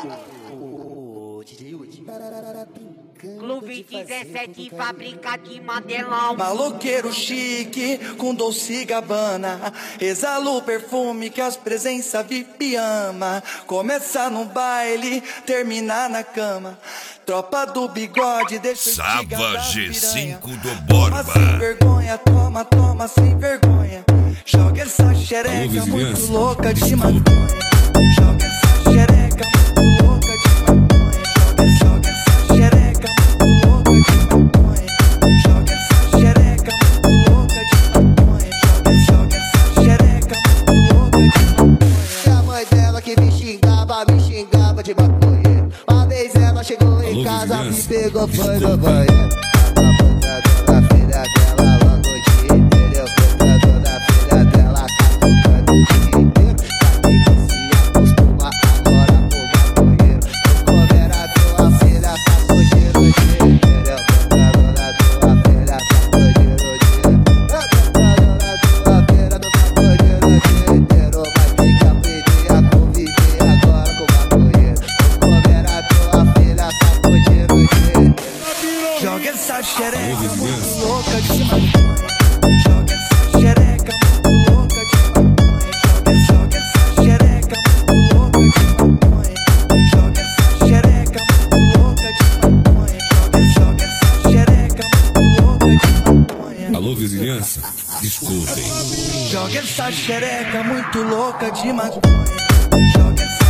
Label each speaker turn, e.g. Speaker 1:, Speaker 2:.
Speaker 1: O DJ Udi.
Speaker 2: Clube 17, fábrica de Mandelão.
Speaker 3: Maloqueiro chique, com Dolce e Gabbana. Exalo o perfume que as presenças VIP ama. Começa no baile, termina na cama. Tropa do bigode, deixa
Speaker 4: Sava G5 do Borba.
Speaker 3: Toma sem vergonha, toma sem vergonha. Joga essa xereca muito louca de maconha. Joga essa xereca muito louca de maconha. Joga essa xereca muito louca de maconha. Joga essa xereca muito louca de maconha. Joga essa xereca muito louca de maconha.
Speaker 1: E a mãe dela que me xingava de maconha. Uma vez ela chegou em casa, me pegou, foi no banheiro. A filha dela logo de inteiro. A filha dela catucando o dia inteiro. Sabe que se acostuma agora com maconheiro. No coverador a filha tá fugindo o dia inteiro. A filha tá fugindo o dia inteiro. A filha tá fugindo o dia inteiro. Vai ter que aprender a conviver agora com maconheiro. No coverador a filha tá fugindo o dia inteiro.
Speaker 3: Joga essa xereca muito louca de maconha. Joga essa xereca muito louca de maconha. Joga essa xereca muito louca de maconha. Joga essa xereca muito louca de maconha. Joga essa xereca muito louca de maconha.
Speaker 4: Alô, vizinhança? Desculpem.
Speaker 3: Joga essa xereca muito louca de maconha. Joga essa